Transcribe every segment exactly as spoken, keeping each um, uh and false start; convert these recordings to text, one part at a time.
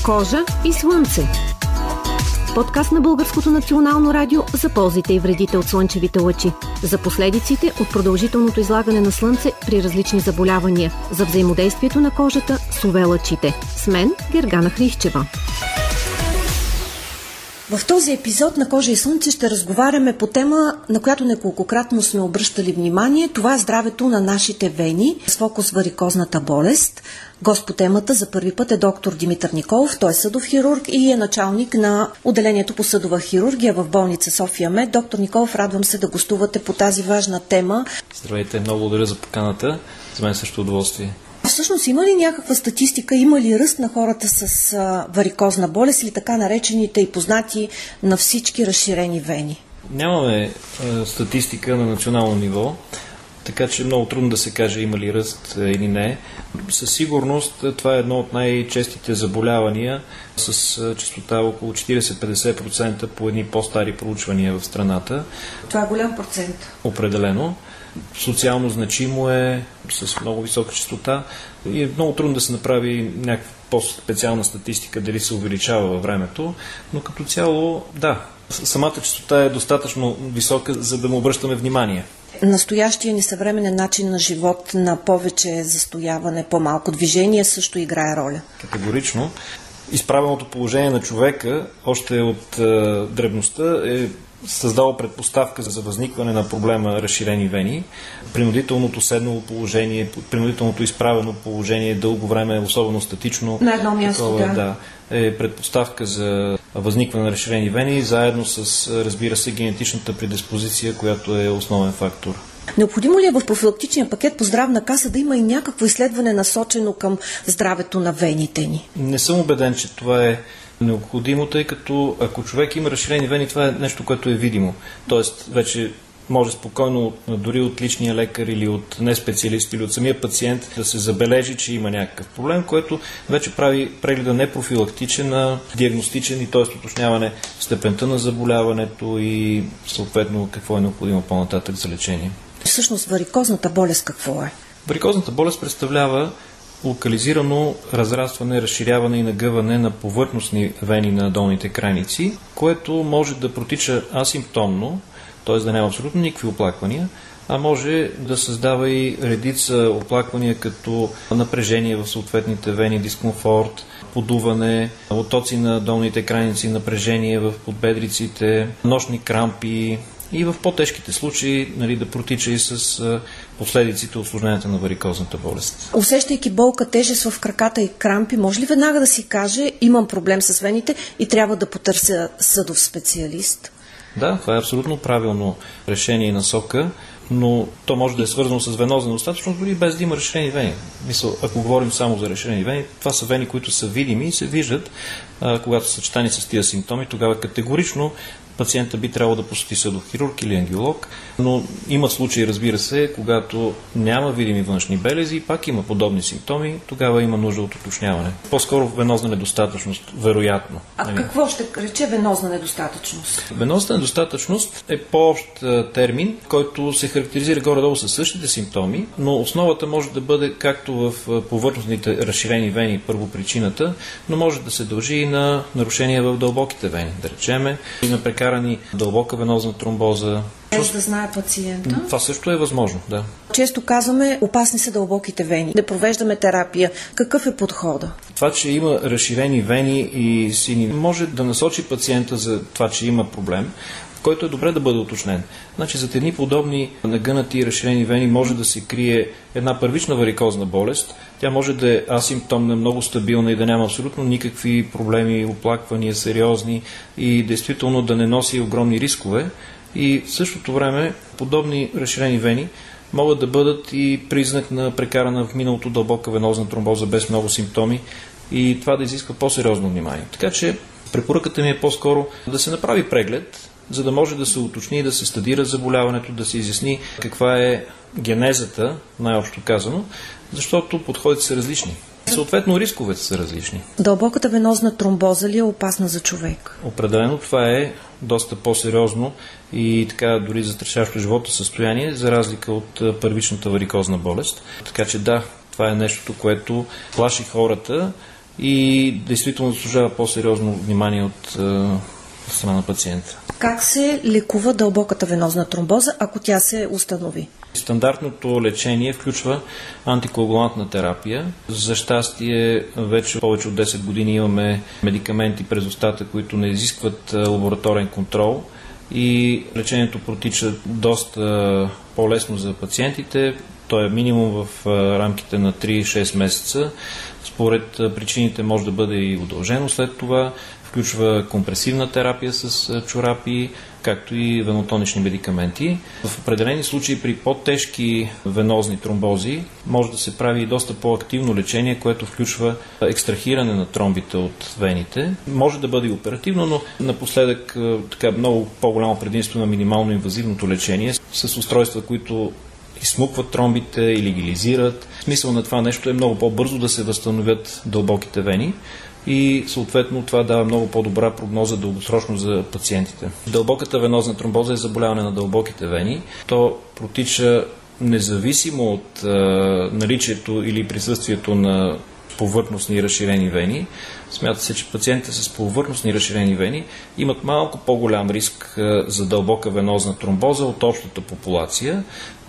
Кожа и слънце. Подкаст на Българското национално радио за ползите и вредите от слънчевите лъчи, за последиците от продължителното излагане на слънце при различни заболявания, за взаимодействието на кожата с ю ви лъчите. С мен Гергана Хрищева. В този епизод на Кожа и слънце ще разговаряме по тема, на която неколкократно сме обръщали внимание. Това е здравето на нашите вени с фокус варикозната болест. Гост по темата за първи път е доктор Димитър Николов. Той е съдов хирург и е началник на отделението по съдова хирургия в болница София Мед. Доктор Николов, радвам се да гостувате по тази важна тема. Здравейте, много благодаря за поканата. За мен също удоволствие. Всъщност има ли някаква статистика, има ли ръст на хората с а, варикозна болест или така наречените и познати на всички разширени вени? Нямаме а, статистика на национално ниво, така че е много трудно да се каже има ли ръст а, или не. Със сигурност това е едно от най-честите заболявания с а, честота около четирийсет-петдесет процента по едни по-стари проучвания в страната. Това е голям процент. Определено. Социално значимо е, с много висока честота и е много трудно да се направи някаква по-специална статистика, дали се увеличава във времето, но като цяло, да, самата честота е достатъчно висока, за да му обръщаме внимание. Настоящия ни съвременен начин на живот на повече застояване, по-малко движение също играе роля. Категорично. Изправеното положение на човека, още от е, древността, е създало предпоставка за възникване на проблема разширени вени. Принудителното седнало положение, принудителното изправено положение дълго време, особено статично, на едно място, такова, да. да, е предпоставка за възникване на разширени вени, заедно с, разбира се, генетичната предиспозиция, която е основен фактор. Необходимо ли е в профилактичния пакет по здравна каса да има и някакво изследване насочено към здравето на вените ни? Не съм убеден, че това е необходимо, тъй като ако човек има разширени вени, това е нещо, което е видимо. Тоест, вече може спокойно, дори от личния лекар или от неспециалист или от самия пациент да се забележи, че има някакъв проблем, което вече прави прегледа не профилактичен, а диагностичен и т.е. уточняване степента на заболяването и съответно какво е необходимо по-нататък за лечение. Всъщност варикозната болест какво е? Варикозната болест представлява локализирано разрастване, разширяване и нагъване на повърхностни вени на долните крайници, което може да протича асимптомно, т.е. да няма абсолютно никакви оплаквания, а може да създава и редица оплаквания като напрежение в съответните вени, дискомфорт, подуване, оттоци на долните крайници, напрежение в подбедриците, нощни крампи и в по-тежките случаи, нали, да протича и с последиците от усложненията на варикозната болест. Усещайки болка, тежест в краката и крампи, може ли веднага да си каже, имам проблем с вените и трябва да потърся съдов специалист? Да, това е абсолютно правилно решение и насока, но то може да е свързано с венозна недостатъчност, дори без да има разширени вени. Мисъл, ако говорим само за разширени вени, това са вени, които са видими и се виждат, а, когато са съчетани с тия симптоми, тогава категорично пациента би трябвало да посети съдов хирург или ангиолог, но има случаи, разбира се, когато няма видими външни белези и пак има подобни симптоми, тогава има нужда от уточняване. По-скоро венозна недостатъчност, вероятно. А нали? Какво ще рече венозна недостатъчност? Венозна недостатъчност е по-общ термин, който се характеризира горе-долу със същите симптоми, но основата може да бъде както в повърхностните разширени вени, първопричината, но може да се дължи и на нарушения в дълбоките вени, да речеме, и на прекарани дълбока венозна тромбоза. Без да знае пациента. Това също е възможно, да. Често казваме, опасни са дълбоките вени. Да провеждаме терапия. Какъв е подхода? Това, че има разширени вени и сини, може да насочи пациента за това, че има проблем, който е добре да бъде уточнен. Значи, за едни подобни нагънати и разширени вени може да се крие една първична варикозна болест. Тя може да е асимптомна, много стабилна и да няма абсолютно никакви проблеми, оплаквания, сериозни и действително да не носи огромни рискове. И в същото време подобни разширени вени могат да бъдат и признак на прекарана в миналото дълбока венозна тромбоза без много симптоми и това да изисква по-сериозно внимание. Така че препоръката ми е по-скоро да се направи преглед, за да може да се уточни и да се стадира заболяването, да се изясни каква е генезата, най-общо казано, защото подходите са различни. Съответно, рисковете са различни. Дълбоката венозна тромбоза ли е опасна за човек? Определено това е доста по-сериозно и така дори застрашаващо живота състояние, за разлика от първичната варикозна болест. Така че да, това е нещото, което плаши хората, и действително заслужава по-сериозно внимание от е, страна на пациента. Как се лекува дълбоката венозна тромбоза, ако тя се установи? Стандартното лечение включва антикоагулантна терапия. За щастие, вече повече от десет години имаме медикаменти през устата, които не изискват лабораторен контрол и лечението протича доста по-лесно за пациентите. То е минимум в рамките на три-шест месеца. Според причините може да бъде и удължено след това. Включва компресивна терапия с чорапи, както и венотонични медикаменти. В определени случаи при по-тежки венозни тромбози може да се прави и доста по-активно лечение, което включва екстрахиране на тромбите от вените. Може да бъде и оперативно, но напоследък така много по-голямо предимство на минимално инвазивното лечение с устройства, които изсмукват тромбите или ги лизират. Смисъл на това нещо е много по-бързо да се възстановят дълбоките вени и съответно това дава много по-добра прогноза дългосрочно за пациентите. Дълбоката венозна тромбоза е заболяване на дълбоките вени. То протича независимо от а, наличието или присъствието на повърхностни и разширени вени. Смята се, че пациентите с повърхностни разширени вени имат малко по-голям риск а, за дълбока венозна тромбоза от общата популация,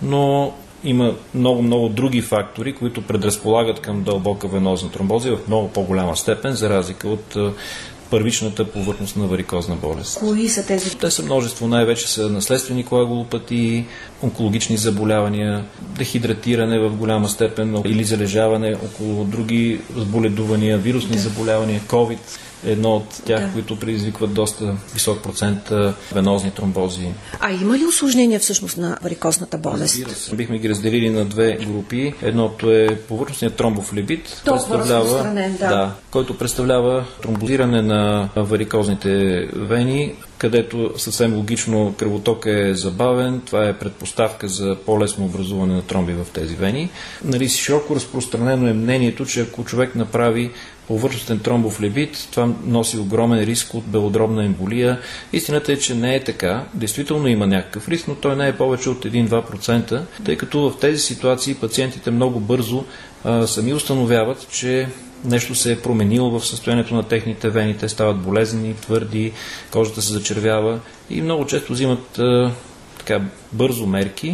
но има много-много други фактори, които предразполагат към дълбока венозна тромбоза и в много по-голяма степен, за разлика от първичната повърхностна варикозна болест. Кои са тези? Те са множество, най-вече са наследствени коагулопатии, онкологични заболявания, дехидратиране в голяма степен или залежаване около други заболедувания, вирусни да. заболявания, COVID. Едно от тях, да. които предизвикват доста висок процент венозни тромбози. А има ли усложнения всъщност на варикозната болест? Бихме ги разделили на две групи. Едното е повърхностният тромбофлебит, представлява, да. Да, който представлява тромбозиране на варикозните вени, където съвсем логично кръвотока е забавен. Това е предпоставка за по-лесно образуване на тромби в тези вени. Нали, широко разпространено е мнението, че ако човек направи повърхностен тромбофлебит, това носи огромен риск от белодробна емболия. Истината е, че не е така. Действително има някакъв риск, но той не е повече от един-два процента, тъй като в тези ситуации пациентите много бързо а, сами установяват, че нещо се е променило в състоянието на техните вени. Те стават болезнени, твърди, кожата се зачервява и много често взимат а, така бързо мерки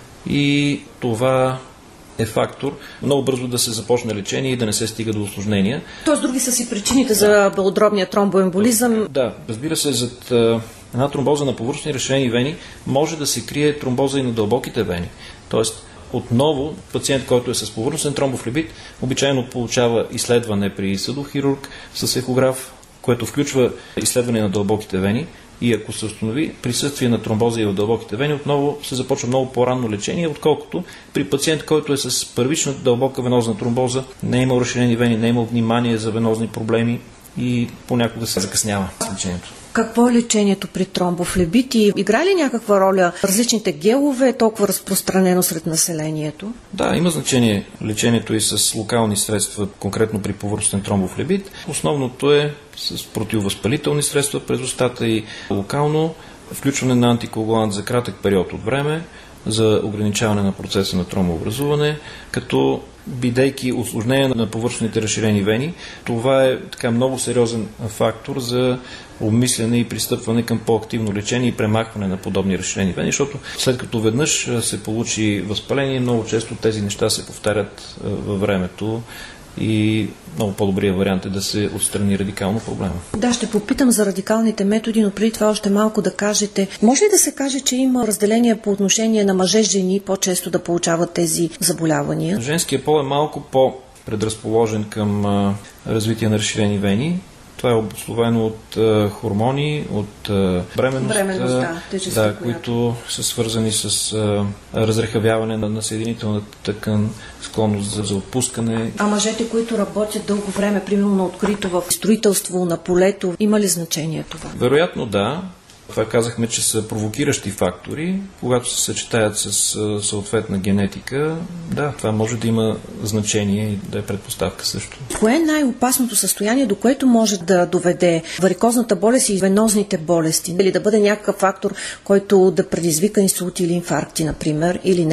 и това е фактор много бързо да се започне лечение и да не се стига до усложнения. Тоест други са си причините да. за белодробния тромбоемболизъм? Да, разбира се, зад а, една тромбоза на повърхностни разширени вени може да се крие тромбоза и на дълбоките вени. Тоест, отново, пациент, който е с повърхностен тромбофлебит, обичайно получава изследване при съдохирург с ехограф, което включва изследване на дълбоките вени. И ако се установи присъствие на тромбоза и в дълбоките вени, отново се започва много по-ранно лечение, отколкото при пациент, който е с първична дълбока венозна тромбоза, не е имал разширени вени, не е имал внимание за венозни проблеми и понякога се закъснява с лечението. Какво е лечението при тромбофлебит и играе ли някаква роля различните гелове, толкова разпространено сред населението? Да, има значение лечението и с локални средства, конкретно при повърхностен тромбофлебит. Основното е с противовъзпалителни средства през устата и локално включване на антикоагулант за кратък период от време за ограничаване на процеса на тромбообразуване, като бидейки усложнение на повърхностните разширени вени, това е така много сериозен фактор за обмисляне и пристъпване към по-активно лечение и премахване на подобни разширени вени, защото след като веднъж се получи възпаление, много често тези неща се повтарят във времето и много по-добрият вариант е да се отстрани радикално проблема. Да, ще попитам за радикалните методи, но преди това още малко да кажете. Може ли да се каже, че има разделение по отношение на мъже-жени по-често да получават тези заболявания? Женският пол е малко по-предразположен към а, развитие на разширени вени. Това е обусловено от а, хормони, от а, бременност, бременност да, тежест, да, които са свързани с а, разрехавяване на, на съединителната тъкан, склонност за, за отпускане. А мъжете, които работят дълго време, примерно на открито в строителство, на полето, има ли значение това? Вероятно да. Това казахме, че са провокиращи фактори. Когато се съчетаят с съответна генетика, да, това може да има значение и да е предпоставка също. Кое е най-опасното състояние, до което може да доведе варикозната болест и венозните болести? Или да бъде някакъв фактор, който да предизвика инсулти или инфаркти, например, или не?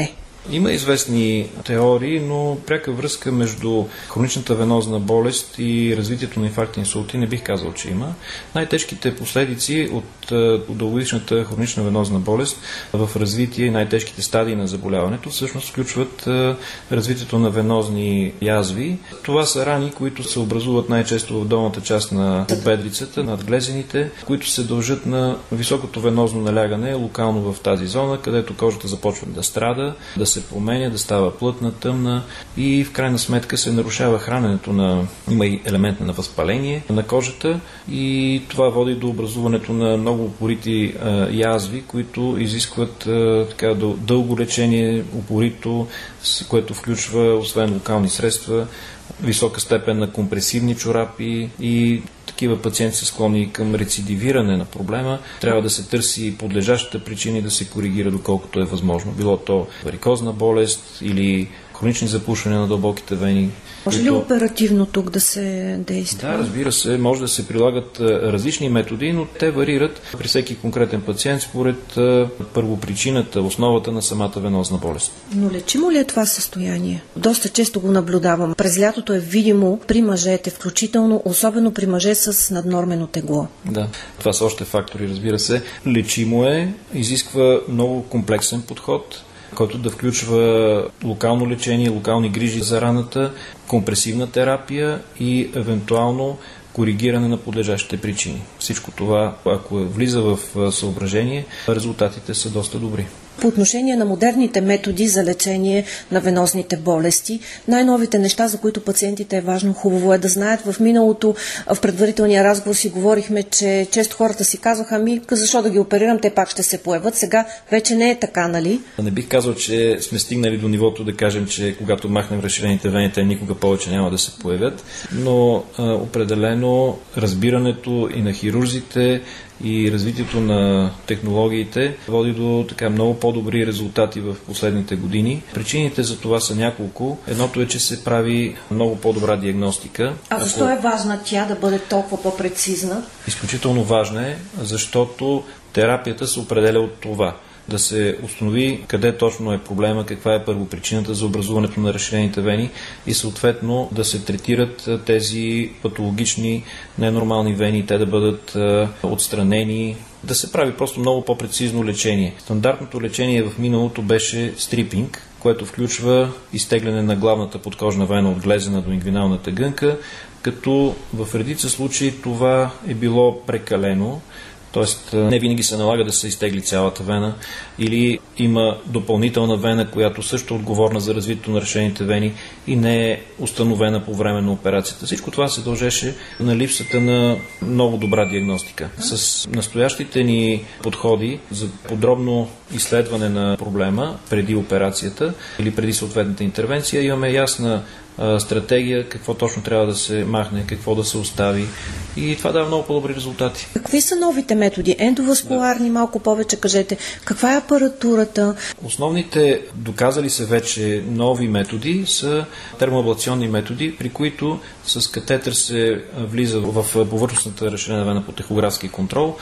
Има известни теории, но пряка връзка между хроничната венозна болест и развитието на инфаркт и инсулти не бих казал, че има. Най-тежките последици от, от дългогодишната хронична венозна болест в развитие и най-тежките стадии на заболяването всъщност включват развитието на венозни язви. Това са рани, които се образуват най-често в долната част на бедрицата, над глезените, които се дължат на високото венозно налягане локално в тази зона, където кожата започва да страда, да се променя, да става плътна, тъмна и в крайна сметка се нарушава храненето на... Има и елемент на възпаление на кожата и това води до образуването на много упорити а, язви, които изискват а, така, дълго лечение, упорито, което включва, освен локални средства, висока степен на компресивни чорапи и такива пациенти са склонни към рецидивиране на проблема. Трябва да се търси подлежащата причина и да се коригира доколкото е възможно. Било то варикозна болест или хронични запушвания на дълбоките вени. Може ли оперативно тук да се действа? Да, разбира се, може да се прилагат различни методи, но те варират при всеки конкретен пациент според първопричината, основата на самата венозна болест. Но лечимо ли е това състояние? Доста често го наблюдавам. През лятото е видимо при мъжете, включително, особено при мъже с наднормено тегло. Да, това са още фактори, разбира се. Лечимо е, изисква много комплексен подход, който да включва локално лечение, локални грижи за раната, компресивна терапия и евентуално коригиране на подлежащите причини. Всичко това, ако влиза в съображение, резултатите са доста добри. По отношение на модерните методи за лечение на венозните болести, най-новите неща, за които пациентите е важно, хубаво е да знаят. В миналото, в предварителния разговор си говорихме, че често хората си казваха, ами защо да ги оперирам, те пак ще се появят. Сега вече не е така, нали? Не бих казал, че сме стигнали до нивото да кажем, че когато махнем разширените вени, те никога повече няма да се появят, но а, определено разбирането и на хирурзите, и развитието на технологиите води до така много по-добри резултати в последните години. Причините за това са няколко. Едното е, че се прави много по-добра диагностика. А защо Ако... е важна тя да бъде толкова по-прецизна? Изключително важна е, защото терапията се определя от това. Да се установи къде точно е проблема, каква е първопричината за образуването на разширените вени и съответно да се третират тези патологични ненормални вени, те да бъдат отстранени, да се прави просто много по-прецизно лечение. Стандартното лечение в миналото беше стрипинг, което включва изтегляне на главната подкожна вена от глезена до ингвиналната гънка, като в редица случаи това е било прекалено. Тоест, не винаги се налага да се изтегли цялата вена или има допълнителна вена, която също е отговорна за развитието на разширените вени и не е установена по време на операцията. Всичко това се дължеше на липсата на много добра диагностика. С настоящите ни подходи за подробно изследване на проблема преди операцията или преди съответната интервенция имаме ясна стратегия, какво точно трябва да се махне, какво да се остави и това дава много по-добри резултати. Какви са новите методи? Ендоваскуларни, да. Малко повече кажете. Каква е апаратурата? Основните доказали се вече нови методи са термоаблационни методи, при които с катетър се влиза в повърхностната разширена вена по тахографски контрол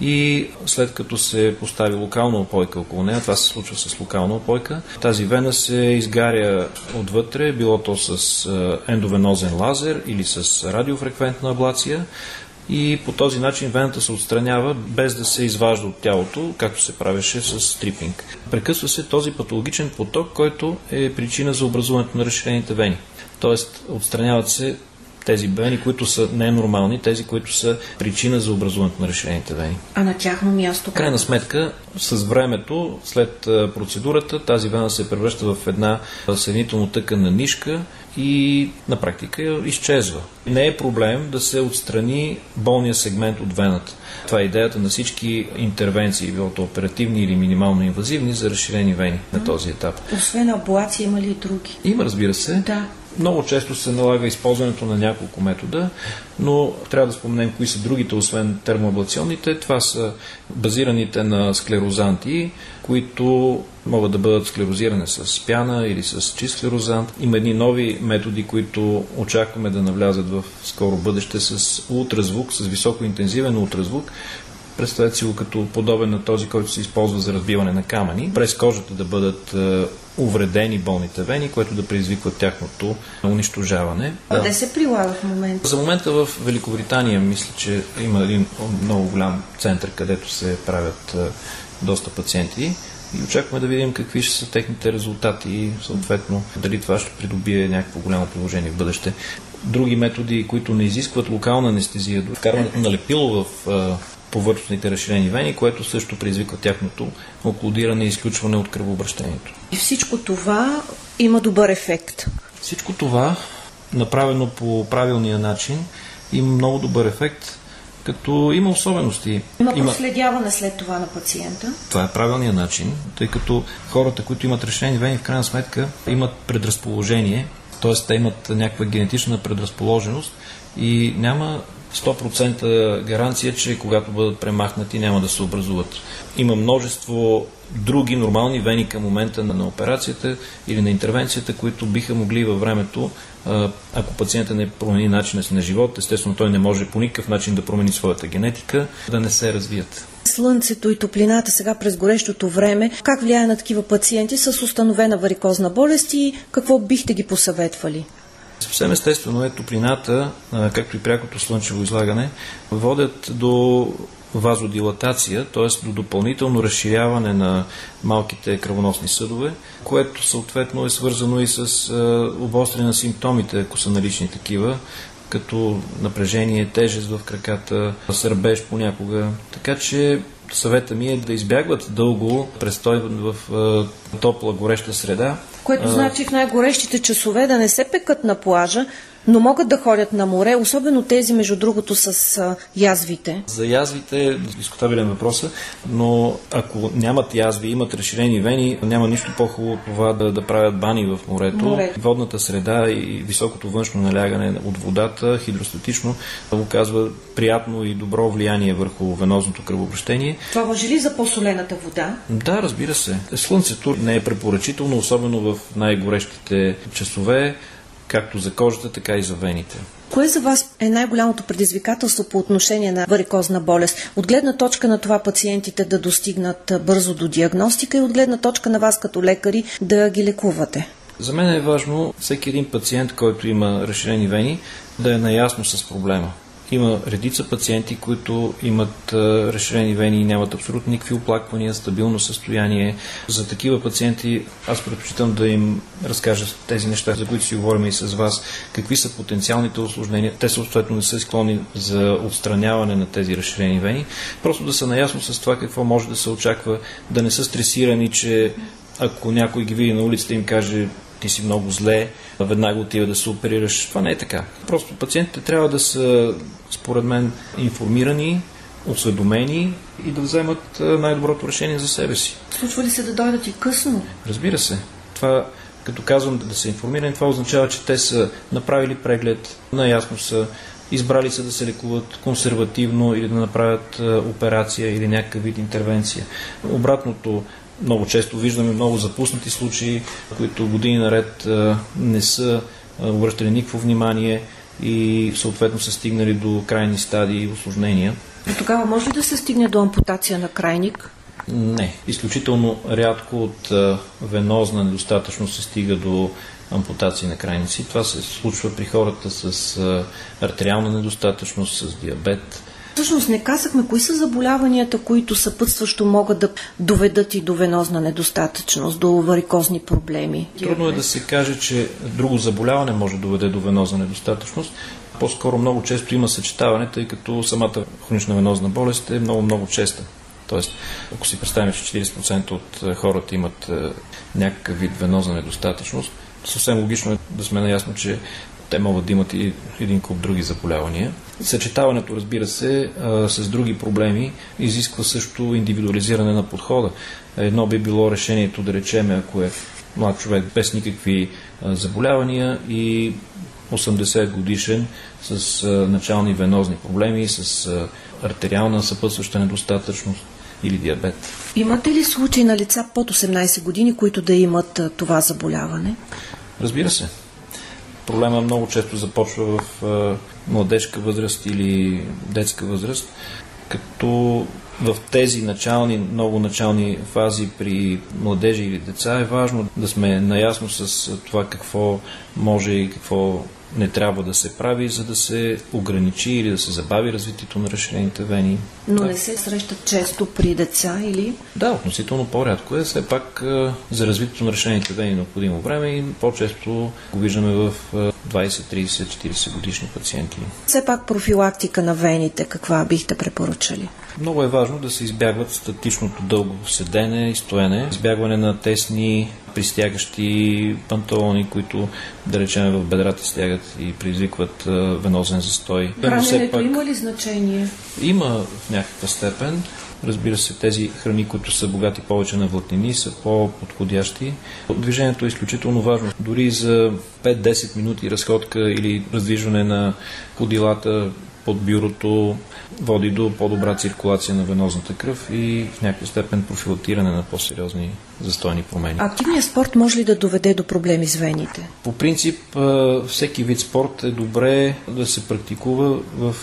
и след като се постави локална опойка около нея, това се случва с локална опойка, тази вена се изгаря отвътре, било то с ендовенозен лазер или с радиофреквентна аблация и по този начин вената се отстранява без да се изважда от тялото, както се правеше с стрипинг. Прекъсва се този патологичен поток, който е причина за образуването на разширените вени. Тоест отстраняват се тези вени, които са ненормални, тези, които са причина за образуването на разширените вени. А на тяхно място? В крайна сметка, с времето, след процедурата, тази вена се превръща в една съединително тъканна нишка и на практика изчезва. Не е проблем да се отстрани болния сегмент от вената. Това е идеята на всички интервенции, било то оперативни или минимално инвазивни, за разширени вени на този етап. Освен аблация, има ли и други? Има, разбира се. Да. Много често се налага използването на няколко метода, но трябва да споменем кои са другите, освен термоаблационните. Това са базираните на склерозанти, които могат да бъдат склерозирани с пяна или с чист склерозант. Има едни нови методи, които очакваме да навлязат в скоро бъдеще с ултразвук, с високоинтензивен ултразвук, представете си го като подобен на този, който се използва за разбиване на камъни, през кожата да бъдат е, увредени болните вени, което да предизвиква тяхното унищожаване. Къде да. се прилага в момента? За момента в Великобритания мисля, че има един много голям център, където се правят е, доста пациенти и очакваме да видим какви ще са техните резултати и съответно дали това ще придобие някакво голямо приложение в бъдеще. Други методи, които не изискват локална анестезия, до вкарването на лепило в е, повърхностните разширени вени, което също предизвиква тяхното оклудиране и изключване от кръвообращението. И всичко това има добър ефект. Всичко това, направено по правилния начин, има много добър ефект, като има особености. Има проследяване след това на пациента. Това е правилният начин, тъй като хората, които имат разширени вени, в крайна сметка имат предразположение, т.е. те имат някаква генетична предразположеност и няма сто процента гаранция, че когато бъдат премахнати няма да се образуват. Има множество други нормални вени към момента на операцията или на интервенцията, които биха могли във времето, ако пациентът не промени начина си на живот, естествено той не може по никакъв начин да промени своята генетика, да не се развият. Слънцето и топлината сега през горещото време, как влияе на такива пациенти с установена варикозна болест и какво бихте ги посъветвали? Съвсем естествено е топлината, както и прякото слънчево излагане, водят до вазодилатация, т.е. до допълнително разширяване на малките кръвоносни съдове, което съответно е свързано и с обостряне на симптомите, ако са налични такива, като напрежение, тежест в краката, сърбеж понякога. Така че съвета ми е да избягват дълго престой в топла, гореща среда. Което значи в най-горещите часове да не се пекат на плажа, но могат да ходят на море, особено тези, между другото, с а, язвите. За язвите е дискутабилен въпрос, но ако нямат язви, имат разширени вени, няма нищо по-хубаво това да, да правят бани в морето. Море. Водната среда и високото външно налягане от водата, хидростатично, оказва приятно и добро влияние върху венозното кръвообращение. Това важи ли за по-солената вода? Да, разбира се. Слънцето не е препоръчително, особено в най-горещите часове, както за кожата, така и за вените. Кое за вас е най-голямото предизвикателство по отношение на варикозна болест? От гледна точка на това пациентите да достигнат бързо до диагностика и от гледна точка на вас като лекари да ги лекувате? За мен е важно всеки един пациент, който има разширени вени, да е наясно с проблема. Има редица пациенти, които имат а, разширени вени и нямат абсолютно никакви оплаквания, стабилно състояние. За такива пациенти аз предпочитам да им разкажа тези неща, за които си говорим и с вас, какви са потенциалните усложнения. Те съответно не са склонни за отстраняване на тези разширени вени. Просто да са наясно с това какво може да се очаква, да не са стресирани, че ако някой ги види на улицата и им каже ти си много зле, веднага отива да се оперираш. Това не е така. Просто пациентите трябва да са, според мен, информирани, осведомени и да вземат най-доброто решение за себе си. Случва ли се да дойдат и късно? Разбира се. Това, като казвам да са информирани, това означава, че те са направили преглед, наясно са, избрали се да се лекуват консервативно или да направят операция или някакъв вид интервенция. Обратното, много често виждаме много запуснати случаи, които години наред не са обръщали никакво внимание и съответно са стигнали до крайни стадии и усложнения. И тогава може ли да се стигне до ампутация на крайник? Не. Изключително рядко от венозна недостатъчност се стига до ампутации на крайници. Това се случва при хората с артериална недостатъчност, с диабет. Всъщност не казахме кои са заболяванията, които съпътстващо могат да доведат и до венозна недостатъчност, до варикозни проблеми. Трудно е да се каже, че друго заболяване може да доведе до венозна недостатъчност. По-скоро много често има съчетаване, тъй като самата хронична венозна болест е много-много честа. Тоест, ако си представим, че четирийсет процента от хората имат някакъв вид венозна недостатъчност, съвсем логично е да сме наясно, че те могат да имат и един куп други заболявания. Съчетаването, разбира се, с други проблеми изисква също индивидуализиране на подхода. Едно би било решението, да речем, ако е млад човек без никакви заболявания и осемдесет годишен с начални венозни проблеми, с артериална съпътстваща недостатъчност или диабет. Имате ли случаи на лица под осемнайсет години, които да имат това заболяване? Разбира се. Проблема много често започва в младежка възраст или детска възраст, като в тези начални, много начални фази при младежи или деца е важно да сме наясно с това какво може и какво не трябва да се прави, за да се ограничи или да се забави развитието на разширените вени. Но да. Не се срещат често при деца или? Да, относително по-рядко е. Все пак за развитието на разширените вени е необходимо време и по-често го виждаме в двайсет, трийсет, четирийсет годишни пациенти. Все пак профилактика на вените, каква бихте препоръчали? Много е важно да се избягват статичното дълго седене и стоене, избягване на тесни пристягащи панталони, които, да речем, в бедрата стягат и предизвикват венозен застой. Храненето пак... има ли значение? Има в някаква степен. Разбира се, тези храни, които са богати повече на влакнини, са по-подходящи. Движението е изключително важно. Дори за пет-десет минути разходка или раздвижване на ходилата под бюрото води до по-добра циркулация на венозната кръв и в някаква степен профилактиране на по-сериозни застойни промени. Активният спорт може ли да доведе до проблеми с вените? По принцип, всеки вид спорт е добре да се практикува в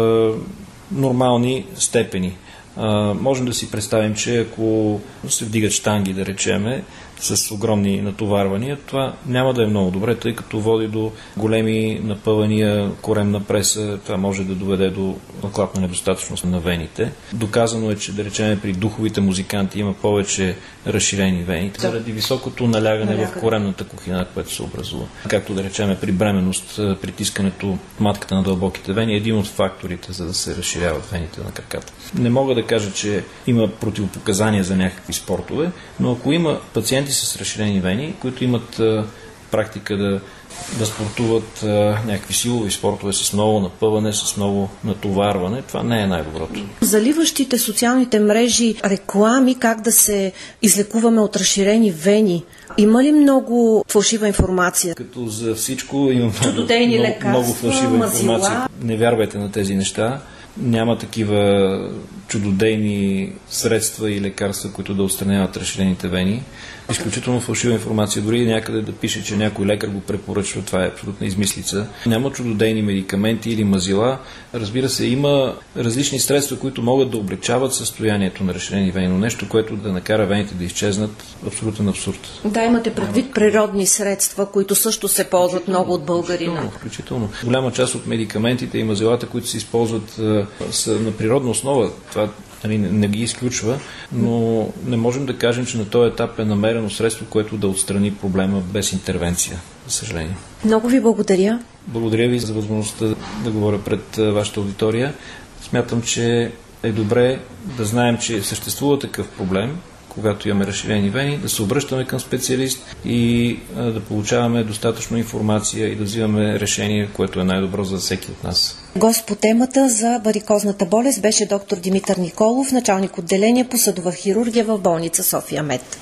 нормални степени. Можем да си представим, че ако се вдигат щанги, да речеме, с огромни натоварвания, това няма да е много добре, тъй като води до големи напъвания, коремна преса, това може да доведе до наклапна недостатъчност на вените. Доказано е, че, да речем, при духовите музиканти има повече разширени вени, да. заради високото налягане Налягане. в коремната кухина, което се образува. Както, да речем, при бременност, притискането матката на дълбоките вени е един от факторите, за да се разширяват вените на краката. Не мога да кажа, че има противопоказания за някакви спортове, но ако има пациенти с разширени вени, които имат а, практика да, да спортуват а, някакви силови спортове с много напъване, с много натоварване, това не е най-доброто. Заливащите социалните мрежи реклами как да се излекуваме от разширени вени, има ли много фалшива информация? Като за всичко има много, лекарства, много фалшива мазила. информация. Не вярвайте на тези неща. Няма такива чудодейни средства и лекарства, които да отстраняват разширените вени. Изключително фалшива информация. Дори някъде да пише, че някой лекар го препоръчва, това е абсолютна измислица. Няма чудодейни медикаменти или мазила. Разбира се, има различни средства, които могат да облегчават състоянието на разширени вени, но нещо, което да накара вените да изчезнат, абсолютен абсурд. Да, имате предвид природни средства, които също се ползват много от българина. Включително, включително. Голяма част от медикаментите и мазилата, които се използват, са на природна основа. Това не, не ги изключва, но не можем да кажем, че на този етап е намерено средство, което да отстрани проблема без интервенция, за съжаление. Много ви благодаря. Благодаря ви за възможността да говоря пред вашата аудитория. Смятам, че е добре да знаем, че съществува такъв проблем, когато имаме разширени вени, да се обръщаме към специалист и а, да получаваме достатъчно информация и да взимаме решение, което е най-добро за всеки от нас. Гост по темата за варикозната болест беше доктор Димитър Николов, началник отделение по съдова хирургия в болница София Мед.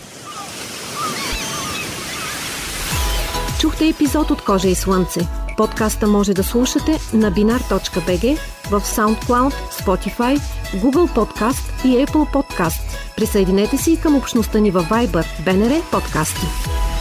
Чухте епизод от Кожа и слънце. Подкаста може да слушате на binar точка би джи, в SoundCloud, Spotify, Google Podcast и Apple Podcast. Присъединете се и към общността ни във Viber, БНР подкасти.